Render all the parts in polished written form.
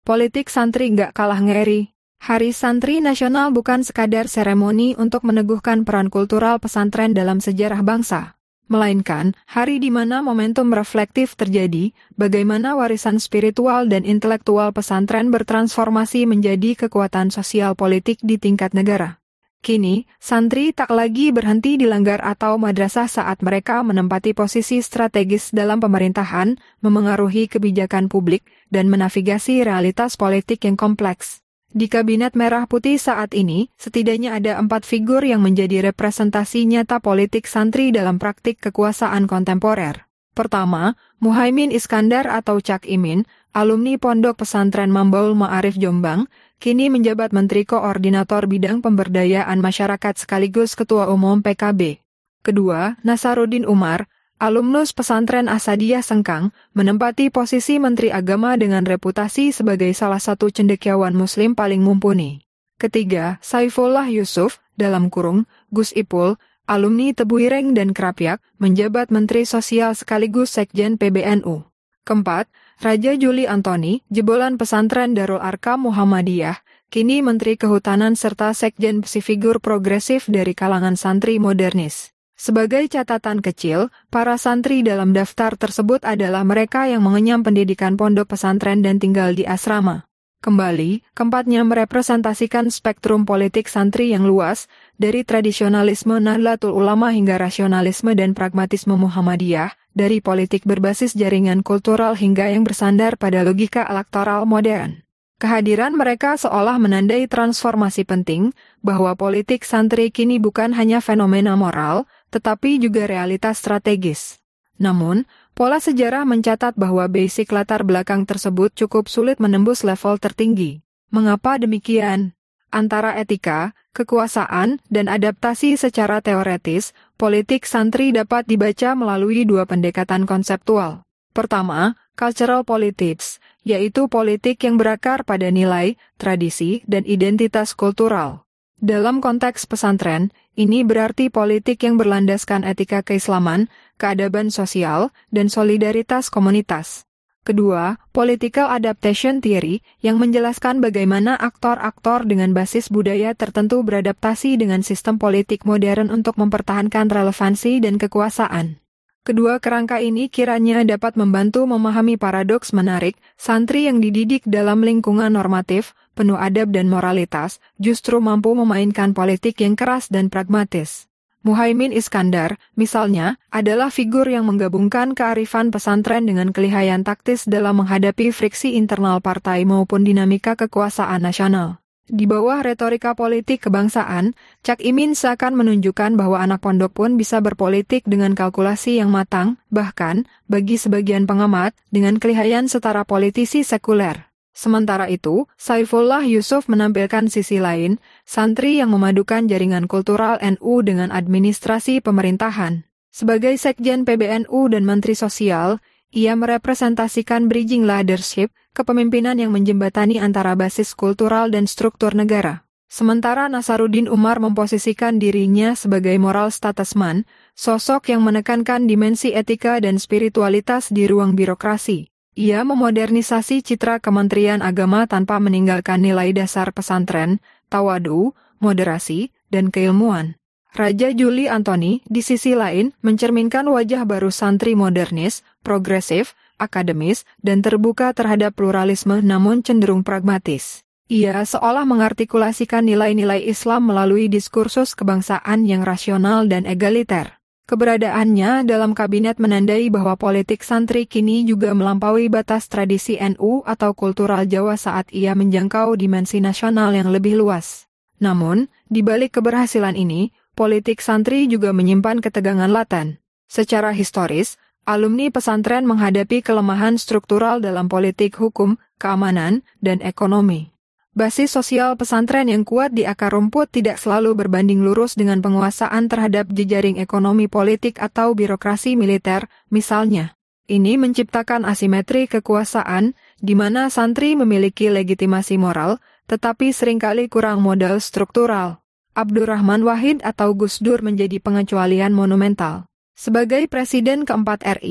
Politik santri nggak kalah ngeri. Hari Santri Nasional bukan sekadar seremoni untuk meneguhkan peran kultural pesantren dalam sejarah bangsa, melainkan hari di mana momentum reflektif terjadi, bagaimana warisan spiritual dan intelektual pesantren bertransformasi menjadi kekuatan sosial politik di tingkat negara. Kini, santri tak lagi berhenti di langgar atau madrasah saat mereka menempati posisi strategis dalam pemerintahan, memengaruhi kebijakan publik, dan menavigasi realitas politik yang kompleks. Di Kabinet Merah Putih saat ini, setidaknya ada 4 figur yang menjadi representasi nyata politik santri dalam praktik kekuasaan kontemporer. Pertama, Muhaimin Iskandar atau Cak Imin, alumni Pondok Pesantren Mambaul Ma'arif Jombang, kini menjabat Menteri Koordinator Bidang Pemberdayaan Masyarakat sekaligus Ketua Umum PKB. Kedua, Nasaruddin Umar, alumnus Pesantren Asadiyah Sengkang, menempati posisi Menteri Agama dengan reputasi sebagai salah satu cendekiawan Muslim paling mumpuni. Ketiga, Saifullah Yusuf, Gus Ipul, alumni Tebu Ireng dan Krapyak, menjabat Menteri Sosial sekaligus Sekjen PBNU. Keempat, Raja Juli Antoni, jebolan pesantren Darul Arkam Muhammadiyah, kini Menteri Kehutanan serta Sekjen figur progresif dari kalangan santri modernis. Sebagai catatan kecil, para santri dalam daftar tersebut adalah mereka yang mengenyam pendidikan pondok pesantren dan tinggal di asrama. Kembali, keempatnya merepresentasikan spektrum politik santri yang luas, dari tradisionalisme Nahdlatul Ulama hingga rasionalisme dan pragmatisme Muhammadiyah, dari politik berbasis jaringan kultural hingga yang bersandar pada logika elektoral modern. Kehadiran mereka seolah menandai transformasi penting, bahwa politik santri kini bukan hanya fenomena moral, tetapi juga realitas strategis. Namun, pola sejarah mencatat bahwa basic latar belakang tersebut cukup sulit menembus level tertinggi. Mengapa demikian? Antara etika, kekuasaan, dan adaptasi secara teoretis, politik santri dapat dibaca melalui 2 pendekatan konseptual. Pertama, cultural politics, yaitu politik yang berakar pada nilai, tradisi, dan identitas kultural. Dalam konteks pesantren, ini berarti politik yang berlandaskan etika keislaman, keadaban sosial, dan solidaritas komunitas. Kedua, political adaptation theory yang menjelaskan bagaimana aktor-aktor dengan basis budaya tertentu beradaptasi dengan sistem politik modern untuk mempertahankan relevansi dan kekuasaan. Kedua kerangka ini kiranya dapat membantu memahami paradoks menarik, santri yang dididik dalam lingkungan normatif, penuh adab dan moralitas, justru mampu memainkan politik yang keras dan pragmatis. Muhaimin Iskandar, misalnya, adalah figur yang menggabungkan kearifan pesantren dengan kelihayan taktis dalam menghadapi friksi internal partai maupun dinamika kekuasaan nasional. Di bawah retorika politik kebangsaan, Cak Imin seakan menunjukkan bahwa anak pondok pun bisa berpolitik dengan kalkulasi yang matang, bahkan, bagi sebagian pengamat, dengan kelihayan setara politisi sekuler. Sementara itu, Saifullah Yusuf menampilkan sisi lain, santri yang memadukan jaringan kultural NU dengan administrasi pemerintahan. Sebagai Sekjen PBNU dan Menteri Sosial, ia merepresentasikan bridging leadership, kepemimpinan yang menjembatani antara basis kultural dan struktur negara. Sementara Nasaruddin Umar memposisikan dirinya sebagai moral statesman, sosok yang menekankan dimensi etika dan spiritualitas di ruang birokrasi. Ia memodernisasi citra Kementerian Agama tanpa meninggalkan nilai dasar pesantren, tawadu, moderasi, dan keilmuan. Raja Juli Antoni, di sisi lain, mencerminkan wajah baru santri modernis, progresif, akademis, dan terbuka terhadap pluralisme namun cenderung pragmatis. Ia seolah mengartikulasikan nilai-nilai Islam melalui diskursus kebangsaan yang rasional dan egaliter. Keberadaannya dalam kabinet menandai bahwa politik santri kini juga melampaui batas tradisi NU atau kultural Jawa saat ia menjangkau dimensi nasional yang lebih luas. Namun, di balik keberhasilan ini, politik santri juga menyimpan ketegangan laten. Secara historis, alumni pesantren menghadapi kelemahan struktural dalam politik hukum, keamanan, dan ekonomi. Basis sosial pesantren yang kuat di akar rumput tidak selalu berbanding lurus dengan penguasaan terhadap jejaring ekonomi politik atau birokrasi militer, misalnya. Ini menciptakan asimetri kekuasaan, di mana santri memiliki legitimasi moral, tetapi seringkali kurang modal struktural. Abdurrahman Wahid atau Gus Dur menjadi pengecualian monumental. Sebagai Presiden keempat RI,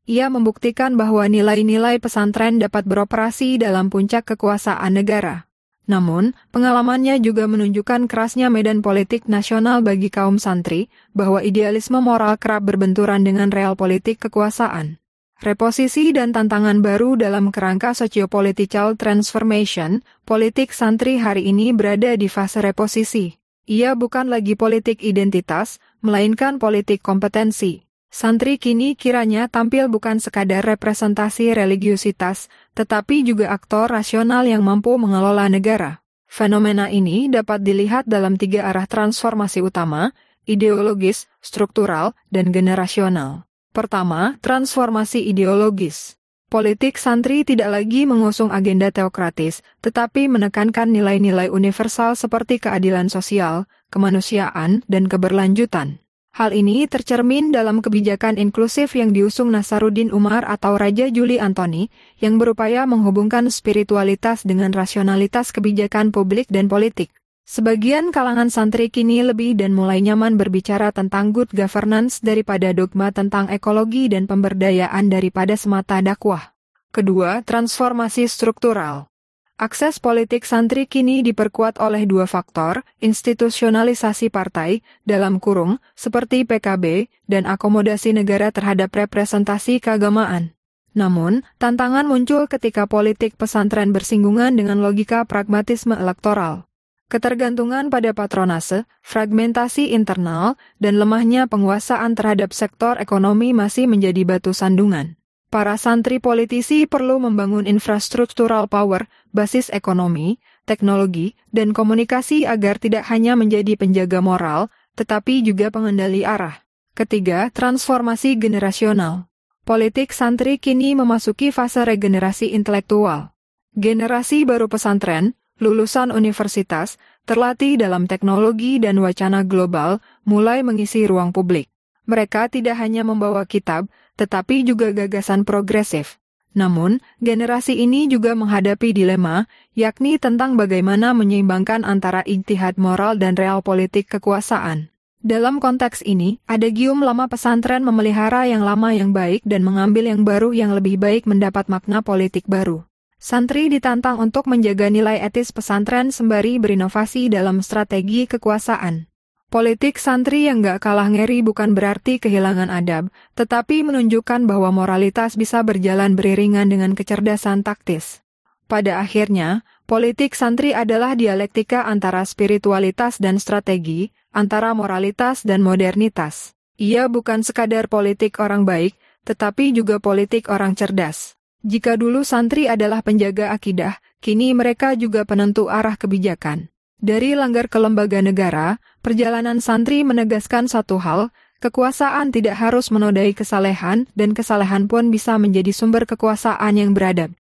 Ia membuktikan bahwa nilai-nilai pesantren dapat beroperasi dalam puncak kekuasaan negara. Namun, pengalamannya juga menunjukkan kerasnya medan politik nasional bagi kaum santri, bahwa idealisme moral kerap berbenturan dengan real politik kekuasaan. Reposisi dan tantangan baru dalam kerangka sociopolitical transformation, politik santri hari ini berada di fase reposisi. Ia bukan lagi politik identitas, melainkan politik kompetensi. Santri kini kiranya tampil bukan sekadar representasi religiusitas, tetapi juga aktor rasional yang mampu mengelola negara. Fenomena ini dapat dilihat dalam 3 arah transformasi utama, ideologis, struktural, dan generasional. Pertama, transformasi ideologis. Politik santri tidak lagi mengusung agenda teokratis, tetapi menekankan nilai-nilai universal seperti keadilan sosial, kemanusiaan, dan keberlanjutan. Hal ini tercermin dalam kebijakan inklusif yang diusung Nasaruddin Umar atau Raja Juli Antoni, yang berupaya menghubungkan spiritualitas dengan rasionalitas kebijakan publik dan politik. Sebagian kalangan santri kini lebih dan mulai nyaman berbicara tentang good governance daripada dogma tentang ekologi dan pemberdayaan daripada semata dakwah. Kedua, transformasi struktural. Akses politik santri kini diperkuat oleh 2 faktor, institusionalisasi partai, dalam kurung, seperti PKB, dan akomodasi negara terhadap representasi keagamaan. Namun, tantangan muncul ketika politik pesantren bersinggungan dengan logika pragmatisme elektoral. Ketergantungan pada patronase, fragmentasi internal, dan lemahnya penguasaan terhadap sektor ekonomi masih menjadi batu sandungan. Para santri politisi perlu membangun infrastruktural power, basis ekonomi, teknologi, dan komunikasi agar tidak hanya menjadi penjaga moral, tetapi juga pengendali arah. Ketiga, transformasi generasional. Politik santri kini memasuki fase regenerasi intelektual. Generasi baru pesantren, lulusan universitas, terlatih dalam teknologi dan wacana global, mulai mengisi ruang publik. Mereka tidak hanya membawa kitab, tetapi juga gagasan progresif. Namun, generasi ini juga menghadapi dilema, yakni tentang bagaimana menyeimbangkan antara ijtihad moral dan real politik kekuasaan. Dalam konteks ini, ada gium lama pesantren memelihara yang lama yang baik dan mengambil yang baru yang lebih baik mendapat makna politik baru. Santri ditantang untuk menjaga nilai etis pesantren sembari berinovasi dalam strategi kekuasaan. Politik santri yang gak kalah ngeri bukan berarti kehilangan adab, tetapi menunjukkan bahwa moralitas bisa berjalan beriringan dengan kecerdasan taktis. Pada akhirnya, politik santri adalah dialektika antara spiritualitas dan strategi, antara moralitas dan modernitas. Ia bukan sekadar politik orang baik, tetapi juga politik orang cerdas. Jika dulu santri adalah penjaga akidah, kini mereka juga penentu arah kebijakan. Dari langgar ke lembaga negara, perjalanan santri menegaskan satu hal, kekuasaan tidak harus menodai kesalehan dan kesalehan pun bisa menjadi sumber kekuasaan yang beradab.